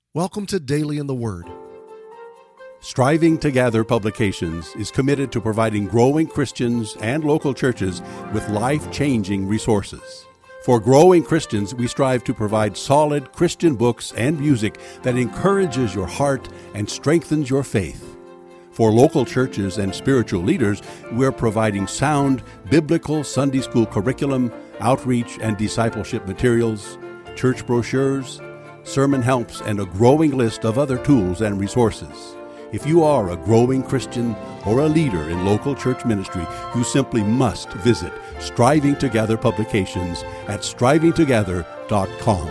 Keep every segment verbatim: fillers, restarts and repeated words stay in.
Welcome to Daily in the Word. Striving to Gather Publications is committed to providing growing Christians and local churches with life-changing resources. For growing Christians, we strive to provide solid Christian books and music that encourages your heart and strengthens your faith. For local churches and spiritual leaders, we're providing sound biblical Sunday school curriculum, outreach and discipleship materials, church brochures, sermon helps, and a growing list of other tools and resources. If you are a growing Christian or a leader in local church ministry, you simply must visit Striving to Gather Publications at striving together dot com.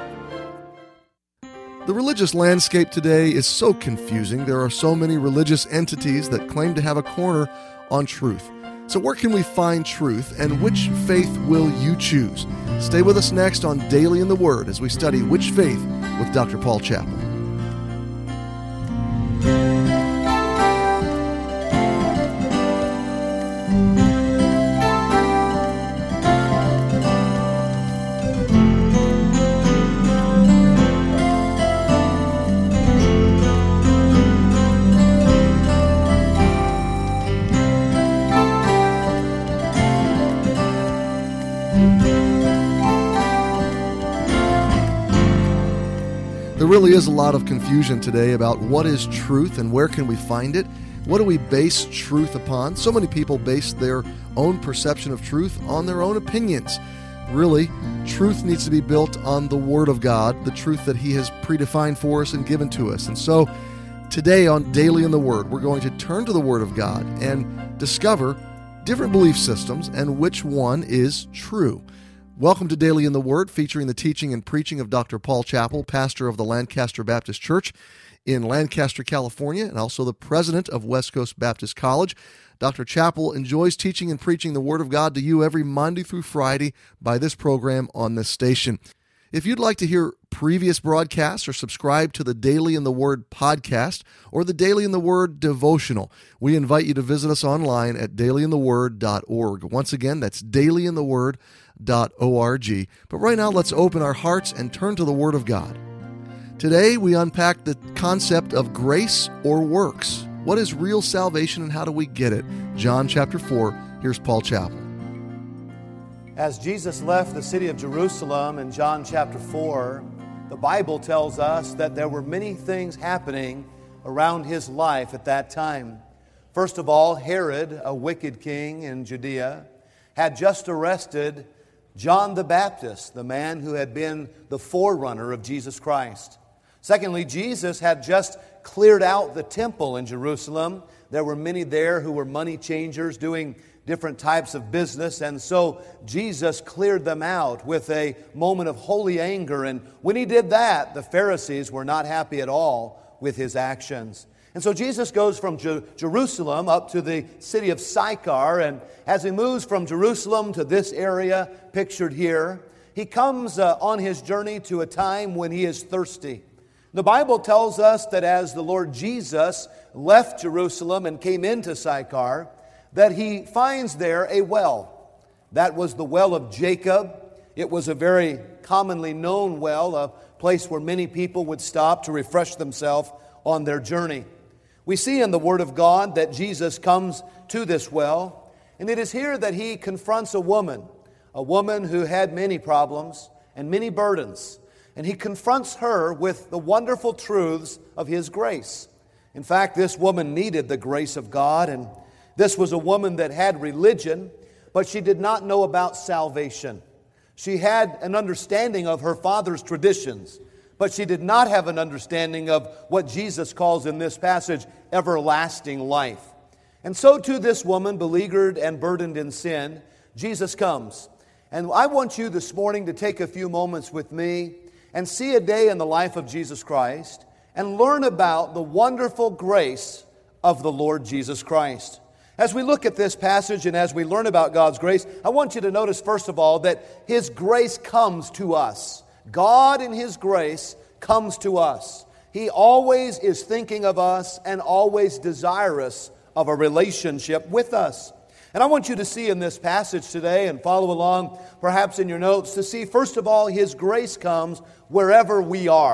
The religious landscape today is so confusing. There are so many religious entities that claim to have a corner on truth. So where can we find truth, and which faith will you choose? Stay with us next on Daily in the Word as we study Which Faith with Doctor Paul Chappell. There really is a lot of confusion today about what is truth and where can we find it. What do we base truth upon? So many people base their own perception of truth on their own opinions. Really, truth needs to be built on the Word of God, the truth that He has predefined for us and given to us. And so today on Daily in the Word, we're going to turn to the Word of God and discover different belief systems and which one is true. Welcome to Daily in the Word, featuring the teaching and preaching of Doctor Paul Chappell, pastor of the Lancaster Baptist Church in Lancaster, California, and also the president of West Coast Baptist College. Doctor Chappell enjoys teaching and preaching the Word of God to you every Monday through Friday by this program on this station. If you'd like to hear previous broadcasts or subscribe to the Daily in the Word podcast or the Daily in the Word devotional, we invite you to visit us online at daily in the word dot org. Once again, that's daily in the word dot org. But right now, let's open our hearts and turn to the Word of God. Today, we unpack the concept of grace or works. What is real salvation and how do we get it? John chapter four, here's Paul Chappell. As Jesus left the city of Jerusalem in John chapter four, the Bible tells us that there were many things happening around His life at that time. First of all, Herod, a wicked king in Judea, had just arrested John the Baptist, the man who had been the forerunner of Jesus Christ. Secondly, Jesus had just cleared out the temple in Jerusalem. There were many there who were money changers doing different types of business, and so Jesus cleared them out with a moment of holy anger. And when He did that, the Pharisees were not happy at all with His actions. And so Jesus goes from Jer- Jerusalem up to the city of Sychar, and as He moves from Jerusalem to this area pictured here, He comes uh, on His journey to a time when He is thirsty. The Bible tells us that as the Lord Jesus left Jerusalem and came into Sychar, that He finds there a well. That was the well of Jacob. It was a very commonly known well, a place where many people would stop to refresh themselves on their journey. We see in the Word of God that Jesus comes to this well, and it is here that He confronts a woman, a woman who had many problems and many burdens, and He confronts her with the wonderful truths of His grace. In fact, this woman needed the grace of God, and this was a woman that had religion, but she did not know about salvation. She had an understanding of her father's traditions, but she did not have an understanding of what Jesus calls in this passage everlasting life. And so to this woman, beleaguered and burdened in sin, Jesus comes. And I want you this morning to take a few moments with me and see a day in the life of Jesus Christ and learn about the wonderful grace of the Lord Jesus Christ. As we look at this passage and as we learn about God's grace, I want you to notice, first of all, that His grace comes to us. God in His grace comes to us. He always is thinking of us and always desirous of a relationship with us. And I want you to see in this passage today and follow along perhaps in your notes to see, first of all, His grace comes wherever we are.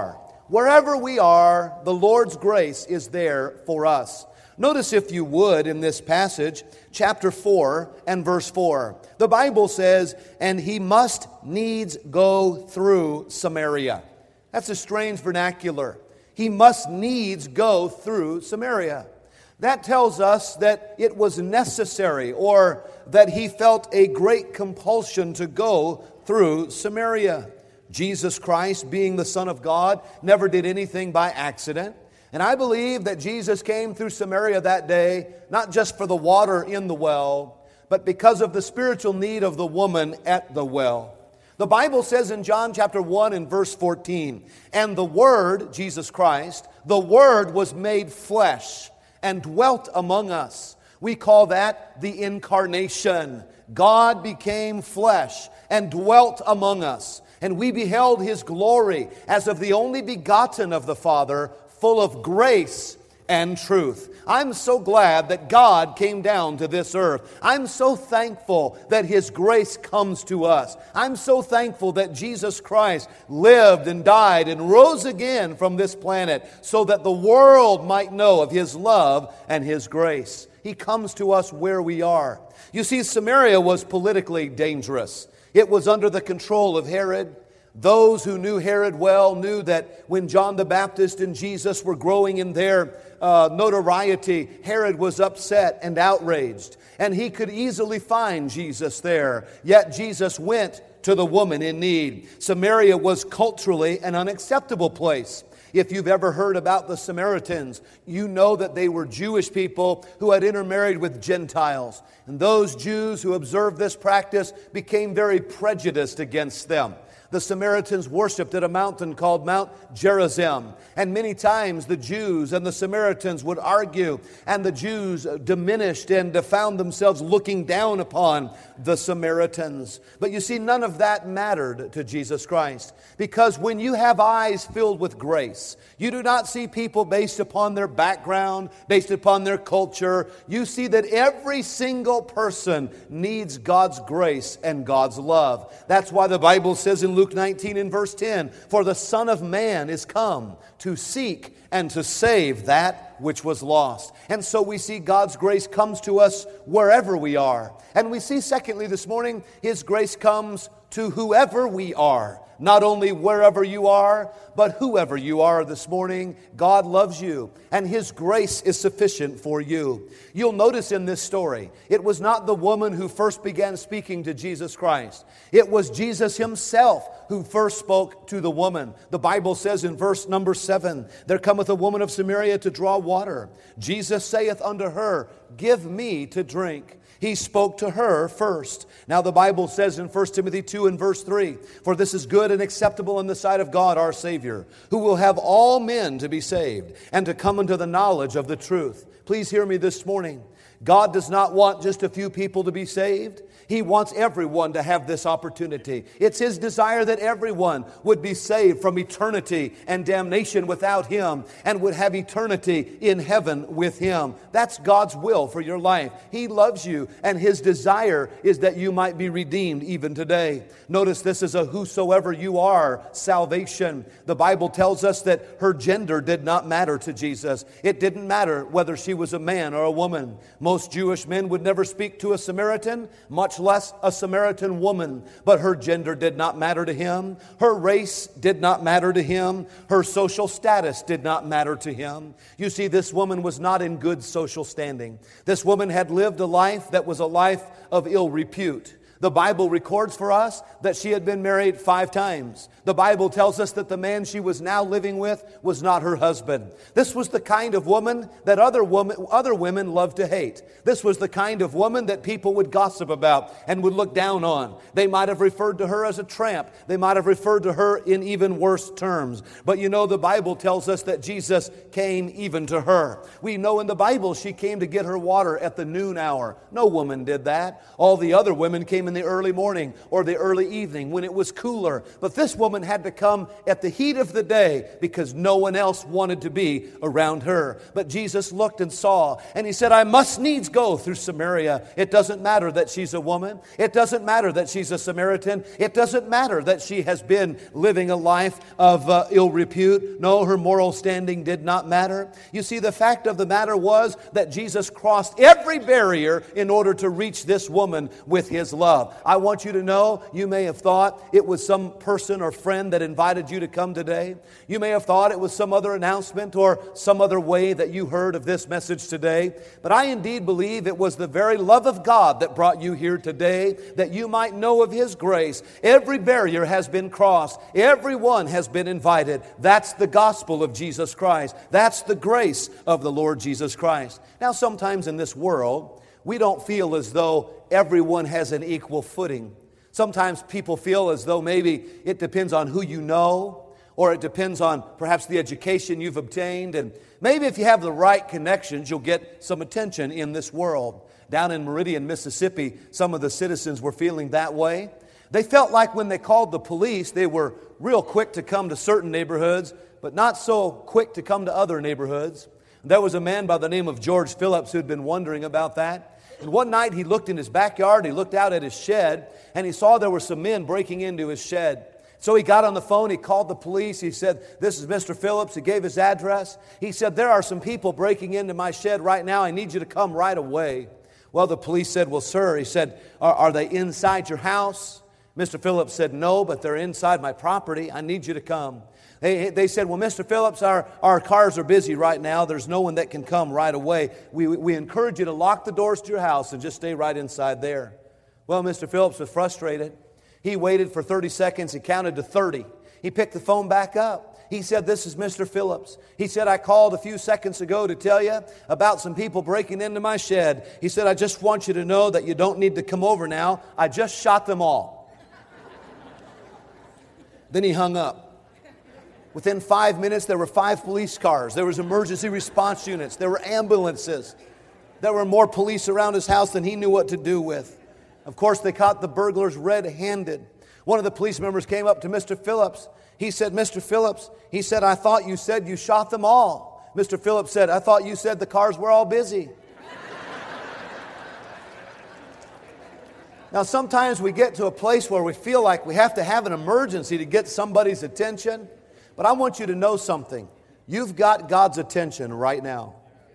Wherever we are, the Lord's grace is there for us. Notice, if you would, in this passage, chapter four and verse four. The Bible says, "And he must needs go through Samaria." That's a strange vernacular. He must needs go through Samaria. That tells us that it was necessary, or that he felt a great compulsion to go through Samaria. Jesus Christ, being the Son of God, never did anything by accident. And I believe that Jesus came through Samaria that day, not just for the water in the well, but because of the spiritual need of the woman at the well. The Bible says in John chapter one and verse fourteen, "And the Word," Jesus Christ, "the Word was made flesh and dwelt among us." We call that the incarnation. God became flesh and dwelt among us. And we beheld His glory as of the only begotten of the Father, full of grace and truth. I'm so glad that God came down to this earth. I'm so thankful that His grace comes to us. I'm so thankful that Jesus Christ lived and died and rose again from this planet so that the world might know of His love and His grace. He comes to us where we are. You see, Samaria was politically dangerous. It was under the control of Herod. Those who knew Herod well knew that when John the Baptist and Jesus were growing in their uh, notoriety, Herod was upset and outraged. And he could easily find Jesus there. Yet Jesus went to the woman in need. Samaria was culturally an unacceptable place. If you've ever heard about the Samaritans, you know that they were Jewish people who had intermarried with Gentiles. And those Jews who observed this practice became very prejudiced against them. The Samaritans worshipped at a mountain called Mount Gerizim. And many times the Jews and the Samaritans would argue, and the Jews diminished and found themselves looking down upon the Samaritans. But you see, none of that mattered to Jesus Christ. Because when you have eyes filled with grace, you do not see people based upon their background, based upon their culture. You see that every single person needs God's grace and God's love. That's why the Bible says in Luke nineteen and verse ten, "For the Son of Man is come to seek and to save that which was lost." And so we see God's grace comes to us wherever we are. And we see, secondly, this morning, His grace comes to whoever we are. Not only wherever you are, but whoever you are this morning, God loves you, and His grace is sufficient for you. You'll notice in this story, it was not the woman who first began speaking to Jesus Christ. It was Jesus Himself who first spoke to the woman. The Bible says in verse number seven, "There cometh a woman of Samaria to draw water. Jesus saith unto her, Give me to drink." He spoke to her first. Now the Bible says in First Timothy two and verse three, "For this is good and acceptable in the sight of God our Savior, who will have all men to be saved and to come into the knowledge of the truth." Please hear me this morning. God does not want just a few people to be saved. He wants everyone to have this opportunity. It's His desire that everyone would be saved from eternity and damnation without Him and would have eternity in heaven with Him. That's God's will for your life. He loves you, and His desire is that you might be redeemed even today. Notice this is a whosoever you are salvation. The Bible tells us that her gender did not matter to Jesus. It didn't matter whether she was a man or a woman. Most Jewish men would never speak to a Samaritan, much less a Samaritan woman. But her gender did not matter to Him. Her race did not matter to Him. Her social status did not matter to Him. You see, this woman was not in good social standing. This woman had lived a life that was a life of ill repute. The Bible records for us that she had been married five times. The Bible tells us that the man she was now living with was not her husband. This was the kind of woman that other woman, other women loved to hate. This was the kind of woman that people would gossip about and would look down on. They might have referred to her as a tramp. They might have referred to her in even worse terms. But you know, the Bible tells us that Jesus came even to her. We know in the Bible she came to get her water at the noon hour. No woman did that. All the other women came in the early morning or the early evening when it was cooler. But this woman had to come at the heat of the day because no one else wanted to be around her. But Jesus looked and saw, and He said, I must needs go through Samaria. It doesn't matter that she's a woman. It doesn't matter that she's a Samaritan. It doesn't matter that she has been living a life of uh, ill repute. No, her moral standing did not matter. You see, the fact of the matter was that Jesus crossed every barrier in order to reach this woman with His love. I want you to know, you may have thought it was some person or friend that invited you to come today. You may have thought it was some other announcement or some other way that you heard of this message today. But I indeed believe it was the very love of God that brought you here today, that you might know of His grace. Every barrier has been crossed. Everyone has been invited. That's the gospel of Jesus Christ. That's the grace of the Lord Jesus Christ. Now, sometimes in this world, we don't feel as though everyone has an equal footing. Sometimes people feel as though maybe it depends on who you know, or it depends on perhaps the education you've obtained, and maybe if you have the right connections, you'll get some attention in this world. Down in Meridian, Mississippi, some of the citizens were feeling that way. They felt like when they called the police, they were real quick to come to certain neighborhoods, but not so quick to come to other neighborhoods. There was a man by the name of George Phillips who'd been wondering about that. And one night he looked in his backyard, he looked out at his shed, and he saw there were some men breaking into his shed. So he got on the phone, he called the police, he said, this is Mister Phillips, he gave his address. He said, there are some people breaking into my shed right now, I need you to come right away. Well, the police said, well, sir, he said, are, are they inside your house? Mister Phillips said, no, but they're inside my property, I need you to come. They, they said, well, Mister Phillips, our, our cars are busy right now. There's no one that can come right away. We, we encourage you to lock the doors to your house and just stay right inside there. Well, Mister Phillips was frustrated. He waited for thirty seconds. He counted to thirty. He picked the phone back up. He said, this is Mister Phillips. He said, I called a few seconds ago to tell you about some people breaking into my shed. He said, I just want you to know that you don't need to come over now. I just shot them all. Then he hung up. Within five minutes, there were five police cars. There was emergency response units. There were ambulances. There were more police around his house than he knew what to do with. Of course, they caught the burglars red-handed. One of the police members came up to Mister Phillips. He said, Mister Phillips, he said, I thought you said you shot them all. Mister Phillips said, I thought you said the cars were all busy. Now, sometimes we get to a place where we feel like we have to have an emergency to get somebody's attention. But I want you to know something. You've got God's attention right now.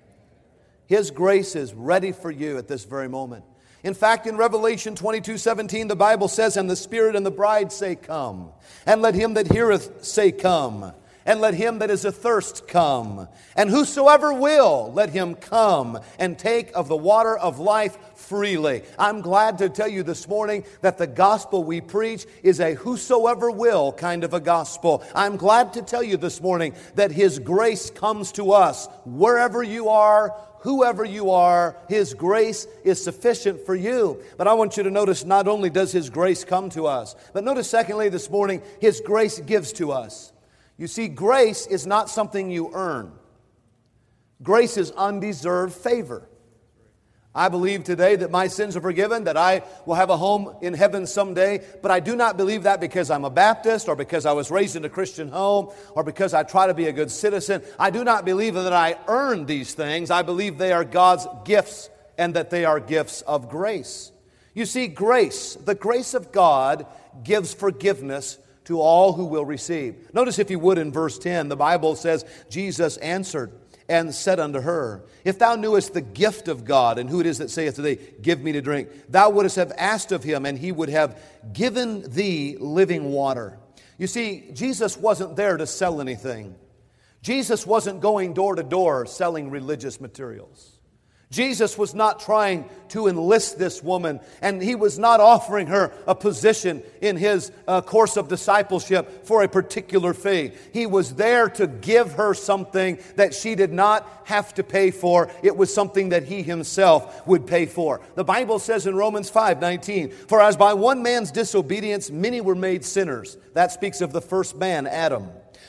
His grace is ready for you at this very moment. In fact, in Revelation twenty-two seventeen, the Bible says, and the Spirit and the bride say, come. And let him that heareth say, come. And let him that is athirst come. And whosoever will, let him come and take of the water of life freely. I'm glad to tell you this morning that the gospel we preach is a whosoever will kind of a gospel. I'm glad to tell you this morning that His grace comes to us wherever you are, whoever you are. His grace is sufficient for you. But I want you to notice not only does His grace come to us, but notice secondly this morning, His grace gives to us. You see, grace is not something you earn. Grace is undeserved favor. I believe today that my sins are forgiven, that I will have a home in heaven someday, but I do not believe that because I'm a Baptist or because I was raised in a Christian home or because I try to be a good citizen. I do not believe that I earn these things. I believe they are God's gifts and that they are gifts of grace. You see, grace, the grace of God gives forgiveness to all who will receive. Notice if you would in verse ten, the Bible says, Jesus answered and said unto her, if thou knewest the gift of God, and who it is that saith to thee, give me to drink, thou wouldest have asked of him, and he would have given thee living water. You see, Jesus wasn't there to sell anything. Jesus wasn't going door to door selling religious materials. Jesus was not trying to enlist this woman, and He was not offering her a position in His uh, course of discipleship for a particular fee. He was there to give her something that she did not have to pay for. It was something that He Himself would pay for. The Bible says in Romans five nineteen, for as by one man's disobedience many were made sinners. That speaks of the first man, Adam.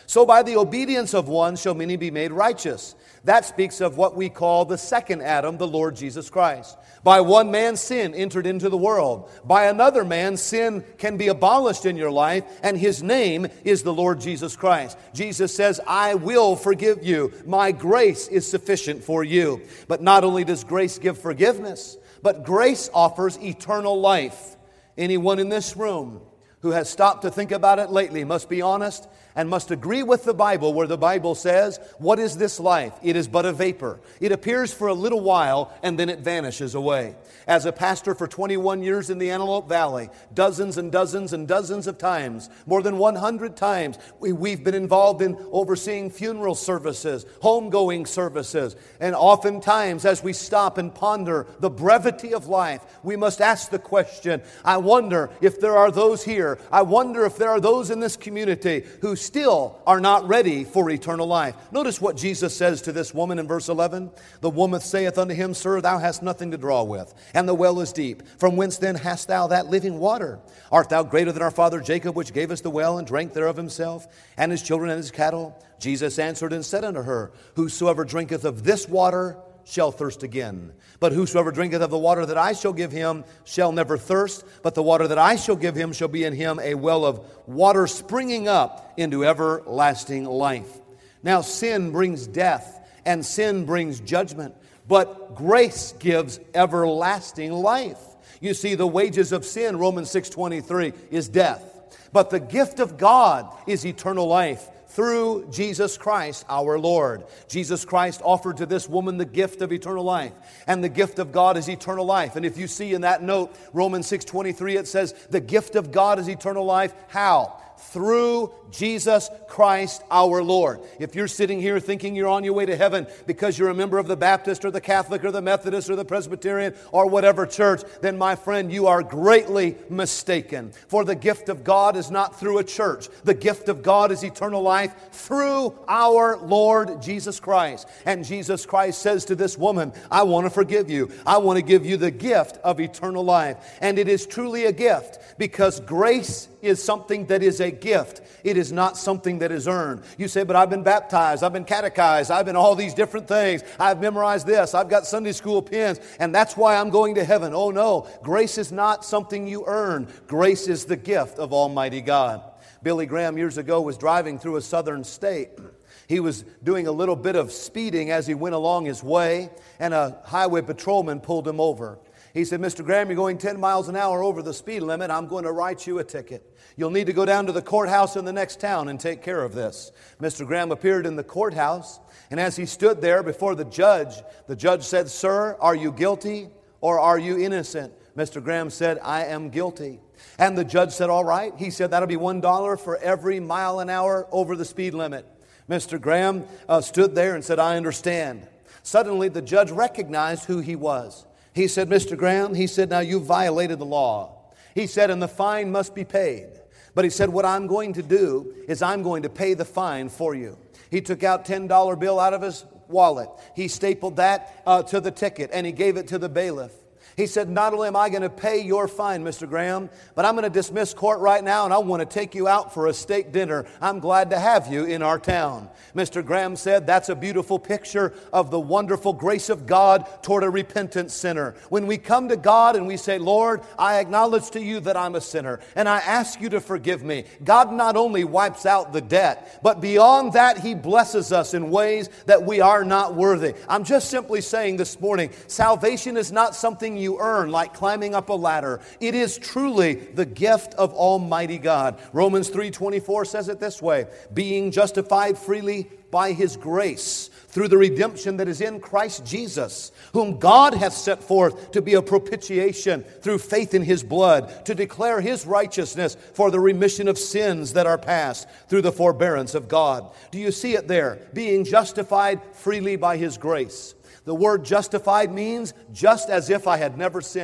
So by the obedience of one shall many be made righteous. That speaks of what we call the second Adam, the Lord Jesus Christ. By one man sin entered into the world. By another man sin can be abolished in your life, and his name is the Lord Jesus Christ. Jesus says, I will forgive you. My grace is sufficient for you. But not only does grace give forgiveness, but grace offers eternal life. Anyone in this room who has stopped to think about it lately must be honest and must agree with the Bible, where the Bible says, what is this life? It is but a vapor. It appears for a little while and then it vanishes away. As a pastor for twenty-one years in the Antelope Valley, dozens and dozens and dozens of times, more than one hundred times, we, we've been involved in overseeing funeral services, homegoing services, and oftentimes as we stop and ponder the brevity of life, we must ask the question, I wonder if there are those here, I wonder if there are those in this community who still are not ready for eternal life. Notice what Jesus says to this woman in verse eleven. The woman saith unto him, Sir, thou hast nothing to draw with, and the well is deep. From whence then hast thou that living water? Art thou greater than our father Jacob, which gave us the well, and drank thereof himself, and his children and his cattle? Jesus answered and said unto her, Whosoever drinketh of this water shall thirst again. But whosoever drinketh of the water that I shall give him shall never thirst, but the water that I shall give him shall be in him a well of water springing up into everlasting life. Now sin brings death, and sin brings judgment, but grace gives everlasting life. You see, the wages of sin, Romans six twenty-three, is death. But the gift of God is eternal life through Jesus Christ our Lord. Jesus Christ offered to this woman the gift of eternal life. And the gift of God is eternal life. And if you see in that note, Romans six twenty-three, it says, the gift of God is eternal life. How? Through Jesus Christ our Lord. If you're sitting here thinking you're on your way to heaven because you're a member of the Baptist or the Catholic or the Methodist or the Presbyterian or whatever church, then my friend, you are greatly mistaken. For the gift of God is not through a church. The gift of God is eternal life through our Lord Jesus Christ. And Jesus Christ says to this woman, I want to forgive you. I want to give you the gift of eternal life. And it is truly a gift because grace is something that is a gift. It is not something that is earned. You say, but I've been baptized, I've been catechized, I've been all these different things. I've memorized this, I've got Sunday school pins, and that's why I'm going to heaven. Oh no, grace is not something you earn. Grace is the gift of Almighty God. Billy Graham years ago was driving through a southern state. He was doing a little bit of speeding as he went along his way, and a highway patrolman pulled him over. He said, Mister Graham, you're going ten miles an hour over the speed limit. I'm going to write you a ticket. You'll need to go down to the courthouse in the next town and take care of this. Mister Graham appeared in the courthouse, and as he stood there before the judge, the judge said, Sir, are you guilty or are you innocent? Mister Graham said, I am guilty. And the judge said, all right. He said, that'll be one dollar for every mile an hour over the speed limit. Mister Graham uh, stood there and said, I understand. Suddenly, the judge recognized who he was. He said, Mister Graham, he said, now you violated the law. He said, and the fine must be paid. But he said, what I'm going to do is I'm going to pay the fine for you. He took out ten dollar bill out of his wallet. He stapled that uh, to the ticket and he gave it to the bailiff. He said, not only am I going to pay your fine, Mister Graham, but I'm going to dismiss court right now and I want to take you out for a steak dinner. I'm glad to have you in our town. Mister Graham said, that's a beautiful picture of the wonderful grace of God toward a repentant sinner. When we come to God and we say, Lord, I acknowledge to you that I'm a sinner and I ask you to forgive me. God not only wipes out the debt, but beyond that, He blesses us in ways that we are not worthy. I'm just simply saying this morning, salvation is not something you you earn like climbing up a ladder. It is truly the gift of Almighty God. Romans three twenty-four says it this way, being justified freely by His grace through the redemption that is in Christ Jesus, whom God hath set forth to be a propitiation through faith in His blood, to declare His righteousness for the remission of sins that are past through the forbearance of God. Do you see it there? Being justified freely by His grace. The word justified means just as if I had never sinned.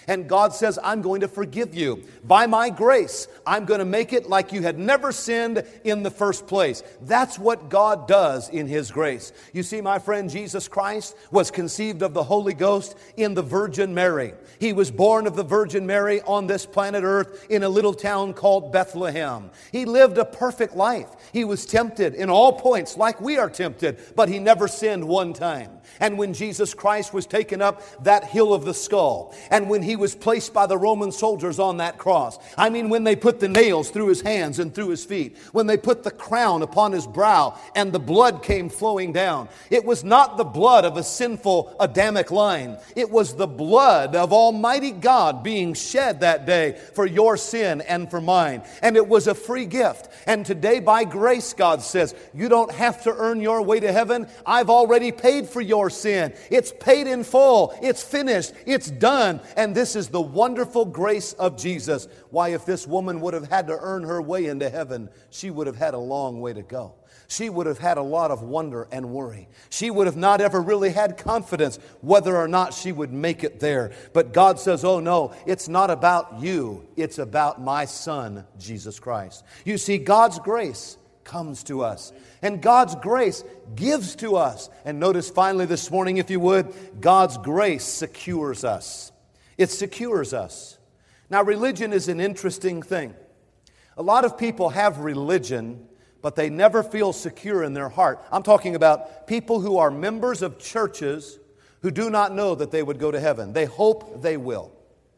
And God says, I'm going to forgive you. By my grace, I'm going to make it like you had never sinned in the first place. That's what God does in His grace. You see, my friend, Jesus Christ was conceived of the Holy Ghost in the Virgin Mary. He was born of the Virgin Mary on this planet Earth in a little town called Bethlehem. He lived a perfect life. He was tempted in all points like we are tempted, but He never sinned one time. And when Jesus Christ was taken up that hill of the skull, and when He was placed by the Roman soldiers on that cross, I mean when they put the nails through His hands and through His feet, when they put the crown upon His brow and the blood came flowing down, it was not the blood of a sinful Adamic line. It was the blood of Almighty God being shed that day for your sin and for mine. And it was a free gift. And today by grace, God says, you don't have to earn your way to heaven. I've already paid for your sin. It's paid in full. It's finished. It's done. And this is the wonderful grace of Jesus. Why, if this woman would have had to earn her way into heaven, she would have had a long way to go. She would have had a lot of wonder and worry. She would have not ever really had confidence whether or not she would make it there. But God says, oh no, it's not about you. It's about my Son, Jesus Christ. You see, God's grace comes to us. And God's grace gives to us. And notice finally this morning, if you would, God's grace secures us. It secures us. Now, religion is an interesting thing. A lot of people have religion, but they never feel secure in their heart. I'm talking about people who are members of churches who do not know that they would go to heaven. They hope they will.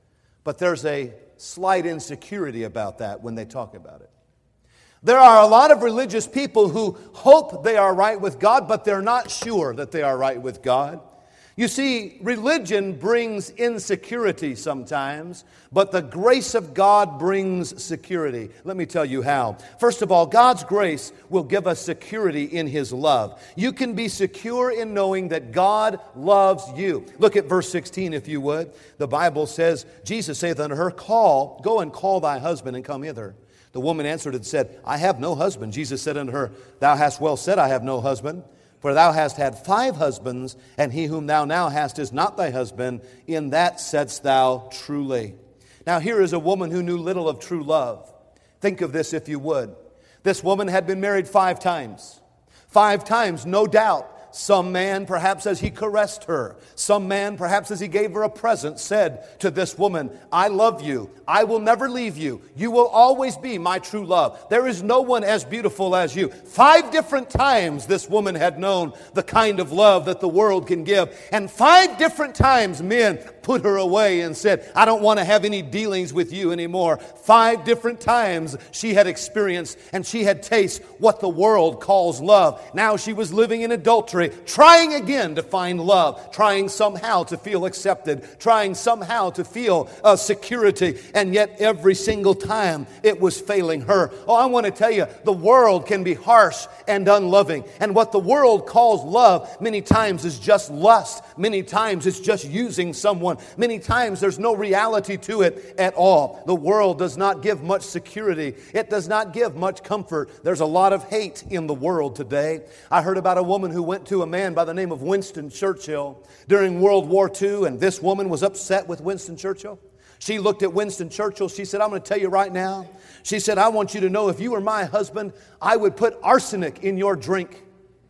But there's a slight insecurity about that when they talk about it. There are a lot of religious people who hope they are right with God, but they're not sure that they are right with God. You see, religion brings insecurity sometimes, but the grace of God brings security. Let me tell you how. First of all, God's grace will give us security in His love. You can be secure in knowing that God loves you. Look at verse sixteen, if you would. The Bible says, Jesus saith unto her, Call, go and call thy husband and come hither. The woman answered and said, I have no husband. Jesus said unto her, Thou hast well said, I have no husband. For thou hast had five husbands, and he whom thou now hast is not thy husband. In that saidst thou truly. Now here is a woman who knew little of true love. Think of this if you would. This woman had been married five times. Five times, no doubt. Some man, perhaps as he caressed her, some man, perhaps as he gave her a present, said to this woman, I love you. I will never leave you. You will always be my true love. There is no one as beautiful as you. Five different times this woman had known the kind of love that the world can give. And five different times men put her away and said, I don't want to have any dealings with you anymore. Five different times she had experienced and she had tasted what the world calls love. Now she was living in adultery, trying again to find love, trying somehow to feel accepted, trying somehow to feel uh, security, and yet every single time it was failing her. Oh, I want to tell you, the world can be harsh and unloving, and what the world calls love many times is just lust. Many times it's just using someone. Many times there's no reality to it at all. The world does not give much security. It does not give much comfort. There's a lot of hate in the world today. I heard about a woman who went to a man by the name of Winston Churchill during World War Two, and this woman was upset with Winston Churchill. She looked at Winston Churchill. She said, I'm going to tell you right now. She said, I want you to know if you were my husband, I would put arsenic in your drink.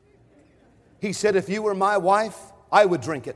He said, if you were my wife, I would drink it.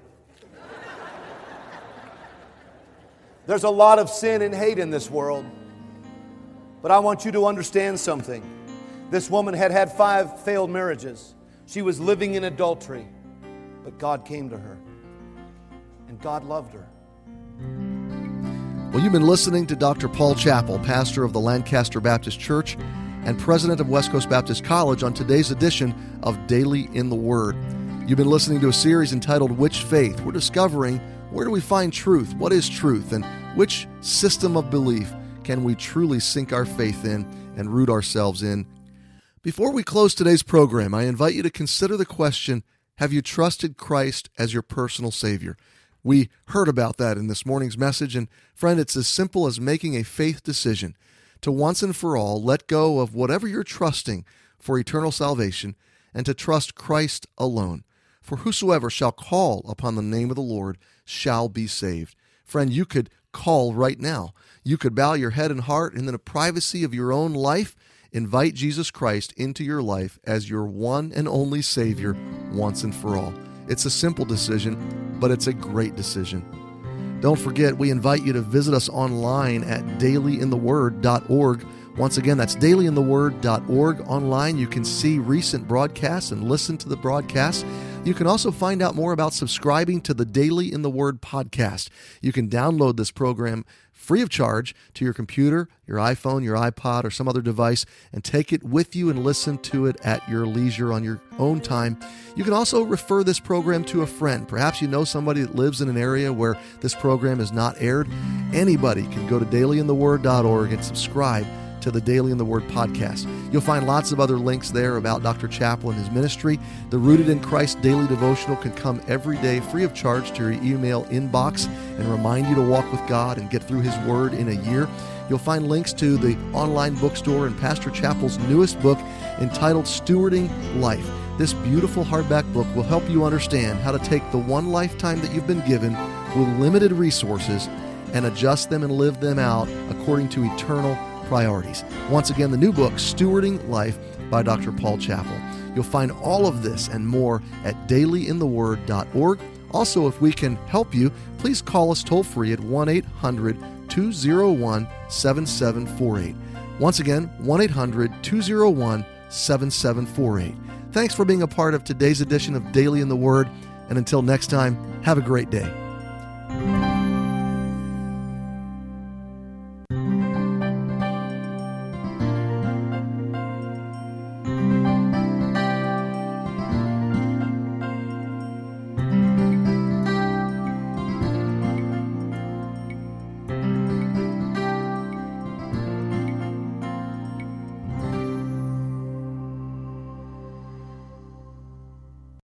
There's a lot of sin and hate in this world. But I want you to understand something. This woman had had five failed marriages. She was living in adultery. But God came to her. And God loved her. Well, you've been listening to Doctor Paul Chappell, pastor of the Lancaster Baptist Church and president of West Coast Baptist College, on today's edition of Daily in the Word. You've been listening to a series entitled Which Faith? We're discovering, where do we find truth? What is truth? And which system of belief can we truly sink our faith in and root ourselves in? Before we close today's program, I invite you to consider the question, have you trusted Christ as your personal Savior? We heard about that in this morning's message, and friend, it's as simple as making a faith decision to once and for all let go of whatever you're trusting for eternal salvation and to trust Christ alone. For whosoever shall call upon the name of the Lord shall be saved. Friend, you could call right now. You could bow your head and heart, and in the privacy of your own life, invite Jesus Christ into your life as your one and only Savior once and for all. It's a simple decision, but it's a great decision. Don't forget, we invite you to visit us online at daily in the word dot org. Once again, that's daily in the word dot org. Online, you can see recent broadcasts and listen to the broadcasts. You can also find out more about subscribing to the Daily in the Word podcast. You can download this program free of charge to your computer, your iPhone, your iPod, or some other device, and take it with you and listen to it at your leisure on your own time. You can also refer this program to a friend. Perhaps you know somebody that lives in an area where this program is not aired. Anybody can go to daily in the word dot org and subscribe to the Daily in the Word podcast. You'll find lots of other links there about Doctor Chappell and his ministry. The Rooted in Christ Daily Devotional can come every day free of charge to your email inbox and remind you to walk with God and get through His Word in a year. You'll find links to the online bookstore and Pastor Chappell's newest book entitled Stewarding Life. This beautiful hardback book will help you understand how to take the one lifetime that you've been given with limited resources and adjust them and live them out according to eternal priorities. Once again, the new book, Stewarding Life by Doctor Paul Chappell. You'll find all of this and more at daily in the word dot org. Also, if we can help you, please call us toll-free at one eight hundred two oh one seven seven four eight. Once again, one eight hundred two oh one seven seven four eight. Thanks for being a part of today's edition of Daily in the Word, and until next time, have a great day.